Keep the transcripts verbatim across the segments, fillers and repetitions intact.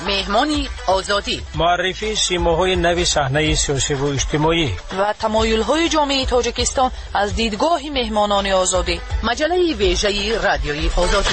مهمانی آزادی، معرفی سیماهای نوی صحنه سیاسی و اجتماعی و تمایل‌های جامعه تاجیکستان از دیدگاه مهمانان آزادی. مجله ویژه رادیویی آزادی.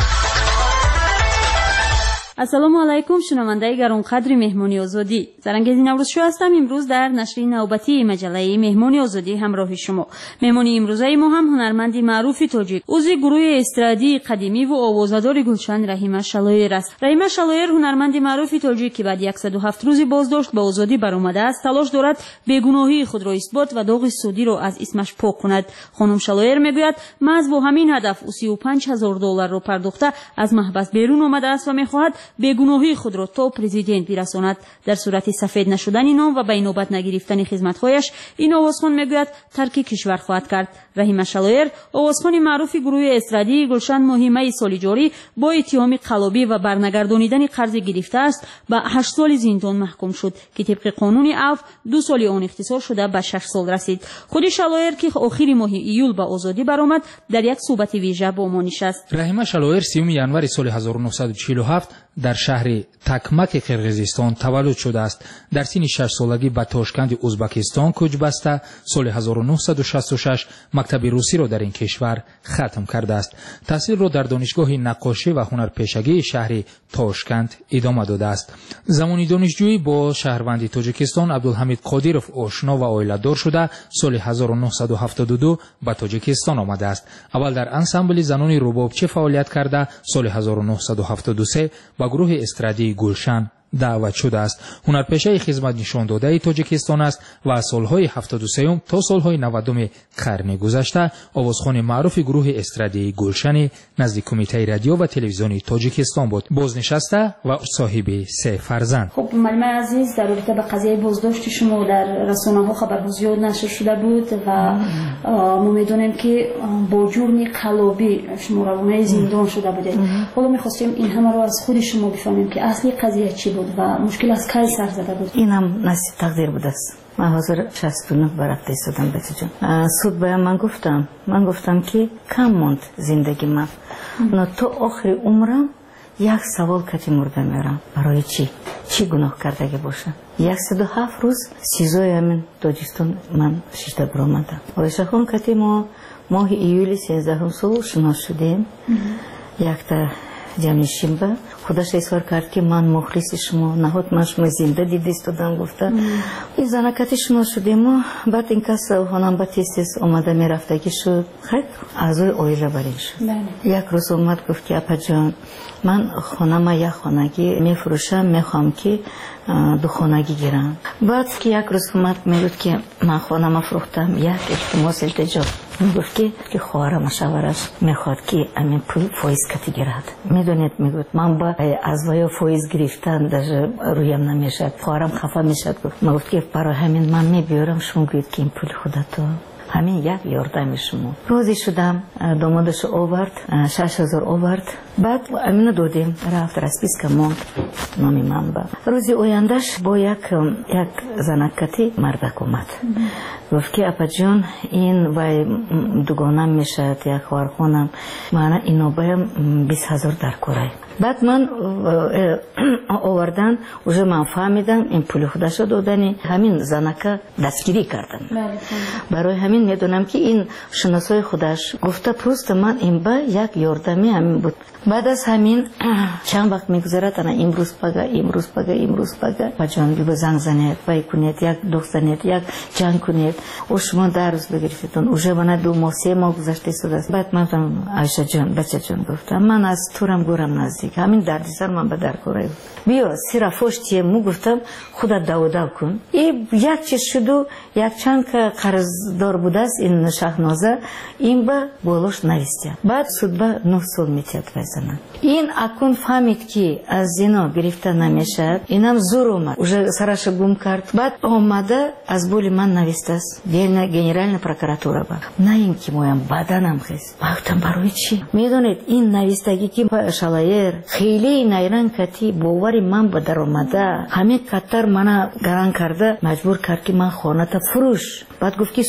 السلام علیکم شنونده گرانقدر مهمانی آزادی. زرنگیز نوروز شو هستم. امروز در نشر نوبتی مجله مهمانی آزادی همراه شما. مهمانی امروزه ما هم هنرمندی معروف تاجیک، عضو گروه استرادی قدیمی و آوازه‌دار گلشن رحیمه شلایر است. رحیمه شلایر هنرمندی معروف تاجیک که بعد صد و هفت روزی بازداشت به آزادی برآمده است، تلاش دارد بیگناهی خود را اثبات و داغ سودی را از اسمش پاک کند. خانم شلایر میگوید محض با همین هدف او سی و پنج هزار دلار را پرداخته از محبس بیرون آمده است و میخواهد بیگناهی خود را تا پرزیدنت برساند. در صورت سفید نشدن نام و به نوبت نگرفتن خدمت‌هایش این آوازخوان میگوید ترک کشور خواهد کرد. رحیمه شلایر آوازخوان معروف گروه استرادی گلشن مهمه سال جاری با اتهام قلابی و برنگردانیدن قرض گرفته است به هشت سال زندان محکوم شد که طبق قانون عفو دو سال آن اختصار شده به شش سال رسید. خود شلایر که آخر ماه ایول به آزادی برآمد در یک صحبت ویژه با ما نشست. رحیمه شلایر سیوم ژانویه سال هزار و نهصد و چهل و هفت در شهر تکمک قرقیزستان تولد شده است. در سن شش سالگی به تاشکند ازبکستان کوچ بسته سال هزار و نهصد و شصت و شش مکتب روسی را در این کشور ختم کرده است. تحصیل را در دانشگاه نقاشی و هنرپیشگی شهر تاشکند ادامه داده است. زمانی دانشجویی با شهروند تاجیکستان عبدالحمید قادیروف آشنا و عائله‌دار شده سال هزار و نهصد و هفتاد و دو به تاجیکستان آمده است. اول در انسامبل زنان ربابچی فعالیت کرده سال هزار و نهصد و هفتاد و سه به گروه استرادی گلشن دعوت شده است. هنرپیشه خدمت نشان داده تاجیکستان است و از سالهای هفتاد و سه تا سالهای نود قرن گذشته آوازخوان معروف گروه استرادی گلشن نزد کمیته رادیو و تلویزیون تاجیکستان بود. بازنشسته و صاحب سه فرزند. خب معلم عزیز، در رابطه با قضیه بازداشت شما در رسانه‌ها خبرها زیاد نشر شده بود و ما می‌دونیم که با جرم قلابی شما روانه زندان شده بودید. حالا می‌خواستیم این همه رو از خود شما بفهمیم که اصلی قضیه چی بود و مشکل از کی سر زده بود. اینم نصیب تقدیر بود است. من حاضر شصت و نه برفته ایستادم بچه جان. سود باید من گفتم من گفتم که کم موند زندگی من، نه تا آخر عمرم یک سوال کتی مرده میرم. برای چی؟ چی گناه کردگی باشه؟ صد و هفت روز سیزای همین تاجیکستان من شیشته برآمدم. آیشه خان کتی ما ماه ایولی سیزدهم سال شناس شدیم. یک تا جمعیشیم خودش اظهار کرد که من مخلص شما، نهاد من شما زنده دیدی استادم گفته این زنکتی شما شدیم و بعد این کس خانم با تیستیس آمده می رفتگی شد. خیلی اعضای آیله برین شد. یک روز اومد گفت که اپا جان من خانم یک خانگی می فروشم، می خوام که دو خانگی گیرم. بعد که یک روز اومد می گفت که من خانم فروختم، یک احتماس التجا می گفت که که خواهرم شوهرش می خواد که امین پول فایز کتی گیرد. می دونید می گفت من با از ویا فایز گرفتن در رویم نمیشد، خواهرم خفه میشد. گفت من گفت که برای همین من می بیارم، شما گوید که این پول خودتو همین یک یاردم شما. روزی شدم دامادش آورد شش هزار آورد، بعد امینو دادیم رفت رسپیس که موند نامی من با روزی اویندش با یک یک زنکتی مردک اومد. گفت که اپا جان این وای دوگانم میشد یک خوارخونم، من اینو بایم بیست هزار در کره. بعد من آوردن اوجه من فهمیدم این پول خودش دادنی همین زنکه دستگیری کردن. برای همین میدونم که این شناسای خودش گفته پروست من این با یک یاردمی همین بود. بعد از همین چند وقت میگذره تنها امروز پگه امروز پگه امروز پگه با جانگی با زنگ زنید بای کنید یک دخت زنید یک جنگ کنید و شما در روز بگرفتون اوجه بنا دو ماه سه ماه گذشته شده است. بعد من گفتم عایشه جان بچه جان گفتم من از تورم گورم نزدیک همین دردی سر من به در کوره بیا سیرا فوشتی مو گفتم خودت داودا کن. این یک چیز شد و یک چند که قرضدار بوده است این شهنازه این با بولوش نویسته. بعد سود با نه سال میتید بزنن. این اکون فهمید که از زنا گرفته نمیشد، اینم زور اومد اوجه سرش گم کرد. بعد آمده از بولی من نویسته است گنرالنا پروکراتورا با نه این که مویم بدنم خیست. گفتم برای چی؟ میدونید این نویستگی که شلایر خیلی نیران کتی باوری من به در آمده همه کتر منو گران کرده مجبور کرد که من خانه تا فروش. بعد گفت که سومت من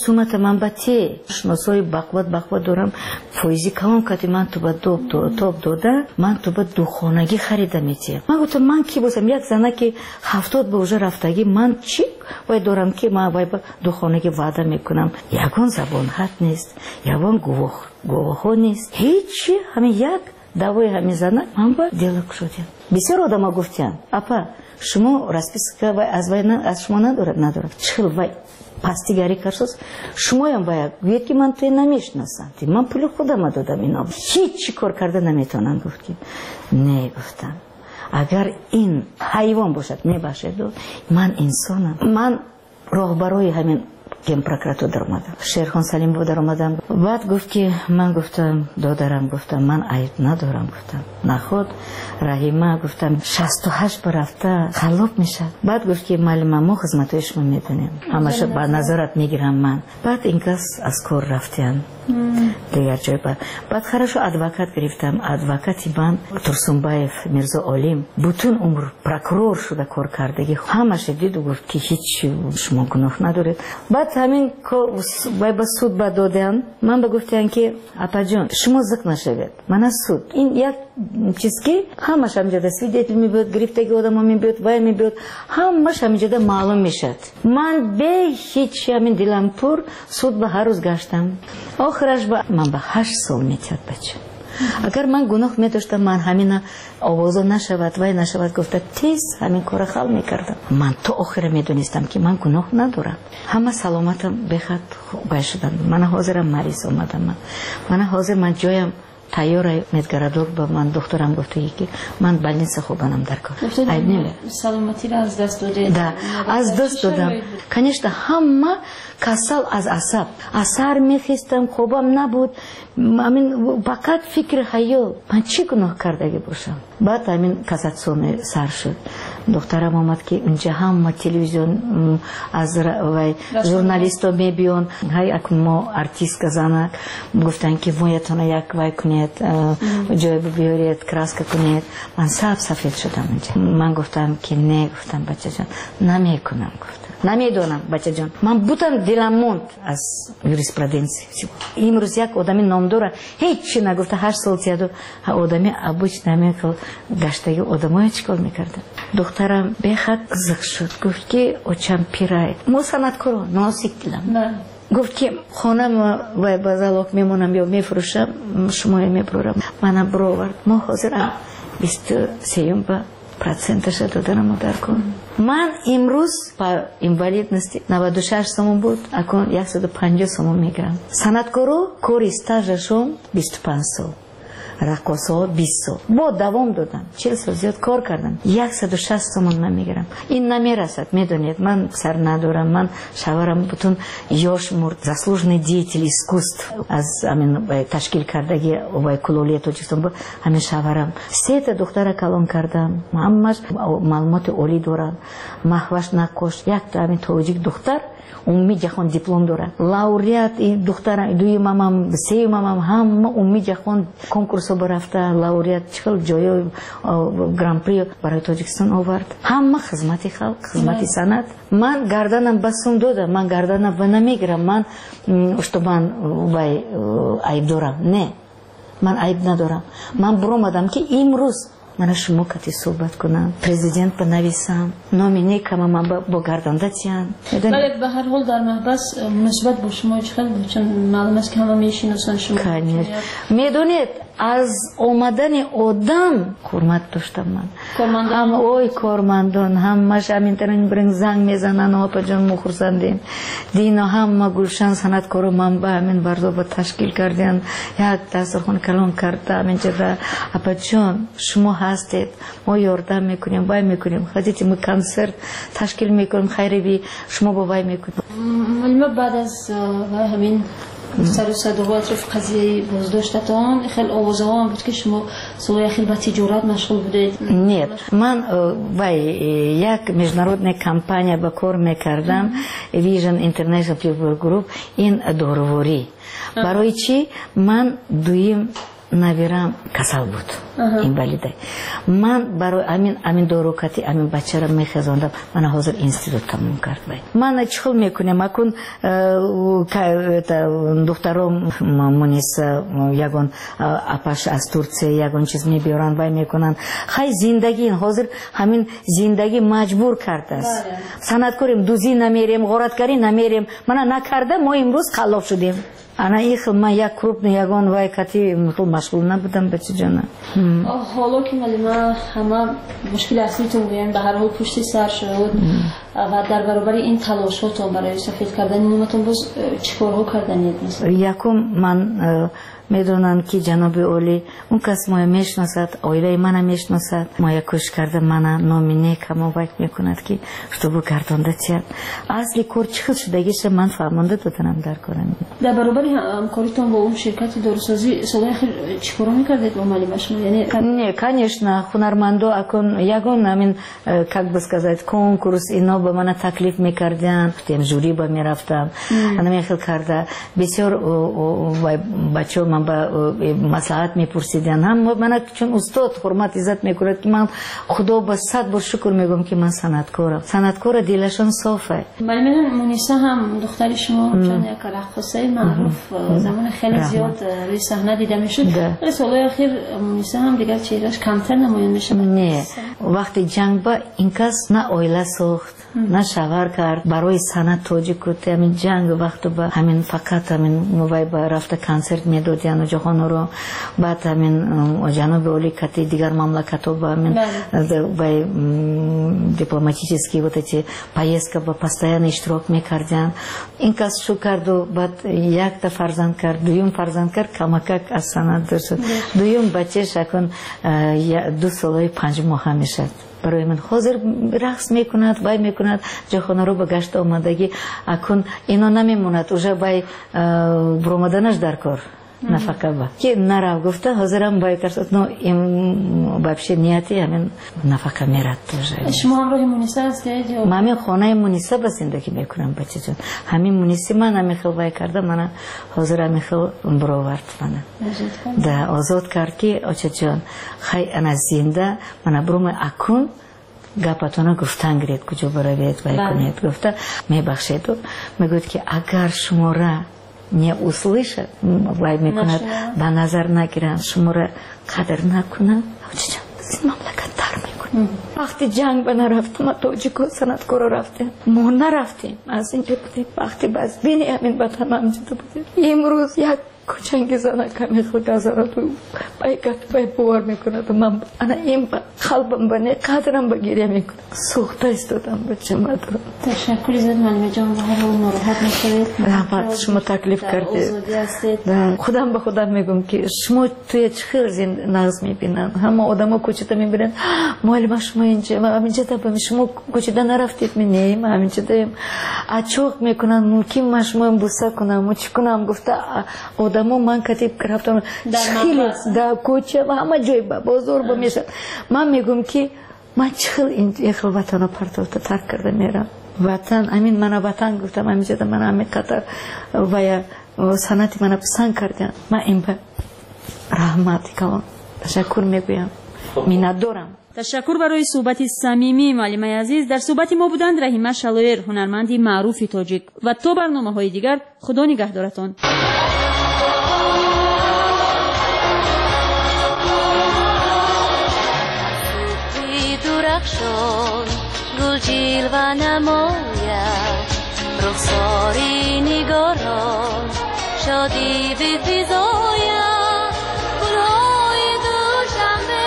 манбати шносои бақват бақват дорам фоизи калон кати ман туба тоб дода ман туба духонагӣ харида метиям. Ман гуфтам ман ки босам як зана ки ҳафтод ба уже рафтагӣ ман чӣ вай дорам ки ман вай ба духонагӣ ваъда мекунам. Ягон забон ҳат нест, ягон гувоҳҳо нест, ҳечи ҳамин як давои ҳамин зана ман ба делок шудем. Бисёр одама гуфтиянд апа шумо расписка вай аз вай аз шумо надорад надорад чихел вай пастигарӣ кардсоз шумоям вай гӯед ки ман туи намешинасам ман пули худама додам ино ҳеҷ кор карда наметавонам. гуфт ки не гуфтам агар ин ҳайвон бошад мебахшеду ман инсонам. ман роҳбарои ҳамин генпрокуратура даромадам, Шерхон Салимов даромадам. баъд гуфт ки ман гуфтам додарам гуфтам ман айб надорам гуфтам наход Раҳима гуфтам шасту ҳашт бар рафта халоп мешад. баъд гуфт ки маълума мо хизматҳои шумо медонем ҳамаша ба назорат мегирам ман. баъд ин кас аз кор рафтиянд дигар ҷой. баъд хорошо адвокат гирифтам. адвокати ман Турсунбаев Мирзо Олим бутун умр прокурор шуда кор кардагӣ ҳамаша диду гуфт ки ҳеҷ шумо гуноҳ надоред. баъд ҳамин вай ба суд ба доданд. ман ба гуфтиянд ки апаҷон шумо зик нашавед ман аз суд ин як чиз ки ҳамаш ҳамҷода свидетел мебиёд гирифтаги одамо мебиёд вай мебиёд ҳамаш ҳамҷода маълум мешад. ман бе ҳеҷ ҳамин дилам пур суд ба ҳар рӯз гаштам. охираш ба ман ба ҳашт сол метиҳад бача. агар ман гуноҳ медоштам ман ҳамина овозо нашавад вай нашавад гуфта тез ҳамин кора хал мекардам. ман то охира медонистам ки ман гуноҳ надорам. ҳама саломатам бехат бай шудам. мана ҳозирам мариз омадам. мана ҳозир ман ҷоям тайёра медгарадор ба ман духтурам гуфтаги ки ман больница хобанам дар кор. айб нема саломатиро аз даст додед? да аз даст додам. конечно ҳама касал аз асаб асар мехистам хобам набуд. амин фақат фикри хаёл ман чӣ гуноҳ кардаги бошам. баъд амин кассатсионе сар шуд. духтарам омад ки унҷа ҳама телевизион аз вай журналисто мебиён ҳай акмо артистка занак гуфтан ки моятона як вай кунед ҷой биёред краска кунед. ман саб сафед шудам унҷа. ман гуфтам ки не гуфтам бачаҷон намекунам гуфтам намедонам бачаҷон. ман бутан дилам монд аз юриспруденсия. имрӯз як одами номдора ҳеҷ чӣ нагуфта ҳашт сол тияду одами обычно мекал гаштаги одамоя чӣ кор мекарда. духтарам бехат зик шуд. гуфт ки очам пирайд мо санъаткоро носик дилам. гуфт ки хонам вай ба залог мемонам ё мефурӯшам шумоя мебурам. манам буровард. мо ҳозирам бисту сеюм ба проценташа доданам дар кор. ман имрӯз ба инвалидности наваду шаш сомон буд акун яксаду панҷоҳ сомон мегирам. санъаткоро кори стажашон бисту панҷ сол раққосаҳо бист сол бо давом додам чил сол зиёд кор кардам. яксаду шаст сомон ман мегирам. ин намерасад. медонед ман сар надорам. ман шаварам бутун ёш мурд заслуженный деятель искусств аз амин ташкил кардаги вай кулолияи тоҷикистон буд. ҳамин шаварам сета духтара калон кардам. ҳамаш маълумоти олӣ дорад. маҳваш накош як амин тоҷик духтар умми ҷаҳон диплом дорад. лауреат духтара дуюмамам сеюмамам ҳама умми ҷаҳон конкурсо baрафта лауреат чихел ҷоё гран-при барои Тоҷикистон овард. ҳама хизмати халқ, хизмати санъат. ман гарданам ба сум додам, ман гарданам ва намегирам ман што ман вай айб дорам. Не, ман айб надорам. ман буромадам ки имрӯз мана шумо кати суҳбат кунам, президент банависам, номи некама ман бо гардонда тиян. Вале ба ҳар ҳол дар маҳбас муносибат бо шумо чӣ хел буд? Чун маълум аст ки ҳама мешиносанд шумо. Конечно. Медонед аз омадани одам ҳурмат доштам ман. Ҳам ой кормандон ҳамаш ҳамин бринг занг мезананд опаҷон мо хурсандем. Дино ҳама гулшан санъаткоро ман ба ҳамин барзоба ташкил кардем. Як дастархон калон карда ҳаминҷода апаҷон шумо ҳастед, мо ёрдам мекунем, вай мекунем. Ҳазити мо консерт ташкил мекунем, хайриви шумо бо вай мекунем. Малума баъд аз ҳамин сару садоҳо атрофи қазияи боздоштатон хел овозаҳо буд ки шумо солҳои ахир ба тиҷорат машғул будед? Нет, ман вай як международная компания ба кор мекардам, Vision International People Group, ин дороворӣ. Барои чӣ? Ман дуюм навирам касал буд. инвалидай. Ман барои амин амин дорукати амин бачаро мехезондам. Мана ҳозир институт тамом кард. Ман чихол мекунем акун это духтаром Муниса ягон апаш аз Турция ягон чиз мебиёранд вай мекунанд. Хай зиндаги ҳозир ҳамин зиндаги маҷбур кардааст. Санъаткорим дузӣ намерем, ғораткарӣ намерем. Мана накарда мо имрӯз қаллоф шудем. Ана ихл ман як крупный ягон вай кати хел машғул набудам бачаҷона. ҳоло ки малима ҳама мушкили аслитон гӯям ба ҳар ҳол пушти сар шуд ва дар баробари ин талошотон барои сафед кардани номатон боз чӣ корҳо карданед? Якум ман медонанд ки ҷаноби олӣ он кас моя мешносад, оилаи мана мешносад, моя кӯшиш карда мана номи нек ҳамовайк мекунад ки шутобу гардонда тият. Асли кор чӣ хел шудагиша ман фаҳмонда доданам дар корам. дар баробари ҳамкоритон бо он ширкати дорусозӣ солҳои ахир чӣ коро мекардед бо малима шумо? Не, конечно, хунармандо акун ягон амин как бы сказать конкурс ино ба мана таклиф мекарданд, тем жюри ба мерафтам. Ана мехел карда бисёр бачо ба маслиҳат мепурсиданд. Ҳам мана чун устод ҳурмат иззат мекунад ки ман худо ба сад бор шукр мегӯям ки ман санъаткорам. Санъаткора дилашон софе. малима Муниса ҳам духтари шумо чун як раққосаи маъруф замони хеле зиёд рӯи саҳна дида мешуд. вале солҳои ахир Муниса ҳам дигар чеҳраш камтар намоён мешавад. Не, вақти ҷанг ба ин кас на оила сохт, на шавар кард. Барои санъат тоҷик куд. Ҳамин ҷанг вақту ба ҳамин фақат ҳамин вай ба рафта концерт медод яно ҷаҳонро. Баъд ҳамин ҷаноби олӣ кати дигар мамлакатҳо ба ҳамин вай дипломатически вот эти поездка ба постоянно иштирок мекарданд. Ин кас шу карду баъд якта фарзанд кард, дуюм фарзанд кард, камакак аз санъат дур шуд. Дуюм бачеш акун ду солаи панҷ моҳа мешад. Барои ман ҳозир рақс мекунад, вай мекунад, ҷохонаро ба гашт омадагӣ акун ино намемонад, уже вай буромаданаш дар кор. нафака ба ки нарав гуфта ҳозирам бай кард но им вообще нияти ҳамин нафака мерад тоже. шумо ҳамроҳи Муниса ҳастед ё? Ман ҳамин хонаи Муниса ба зиндагӣ мекунам бачаҷон. ҳамин Муниси ман ҳамин хел вай карда мана ҳозир ҳамин хел буровард мана. Да озод кард ки очаҷон хай ана зинда мана бурума акун гапатона гуфтан гиред куҷо баравед вай кунед гуфта мебахшеду мегӯяд ки агар шумора не услышат, вай мекунад ба назар нагиранд, шуморо қадр накунанд, очаҷон зин мамлакат тар мекунад. вақти ҷанг ба нарафтем, ма тоҷико санъаткоро рафтем, мо нарафтем, аз инҷа будем, вақти базбини ҳамин ватан амҷида будем. имрӯз як кӯчанги занака мехел газарад бай гап бай бовар мекунад ман ана ин ба қалбам ба не қадрам ба гирия мекунад сӯхта истодам ба чамадро. ташаккури зиёд малимаҷон ба ҳар ҳол нороҳат мешавед. раҳмат шумо таклиф кардед. худам ба худам мегӯям ки шумо туя чӣ хел зин нағз мебинанд. ҳама одамо кӯчада мебинанд муаллима шумо инҷа ҳаминҷада шумо кӯчада нарафтед не ма ҳаминҷадаем ачоқ мекунанд мумкин ма шумоем буса кунам чӣ кунам гуфта одамо ман катиб рафтам хеле да кӯча ҳама ҷой ба бозор ба мешад. ман мегӯям ки ман чӣ хел ин хел ватано партофта тарк карда мерам. ватан амин мана ватан гуфтам ҳаминҷада мана ҳамин қатар вая санъати мана писанд кардем. ман ин ба раҳмати калон ташаккур мегӯям, миннат дорам. ташаккур барои суҳбати самимӣ маълимаи азиз. дар суҳбати мо буданд Раҳима Шалоер, ҳунарманди маъруфи тоҷик. ва то барномаҳои дигар худо нигаҳдоратон. گل جلوه نماید رخساری نگاران شادی بفزاید گلهای دوشنبه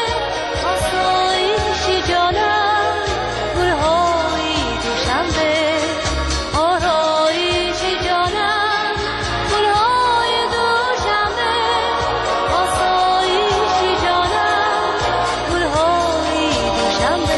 آسایش جانم گلهای دوشنبه آرایش جانم گلهای دوشنبه آسایش جانم گلهای دوشنبه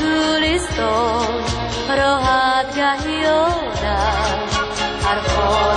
راحت گهی آدم هر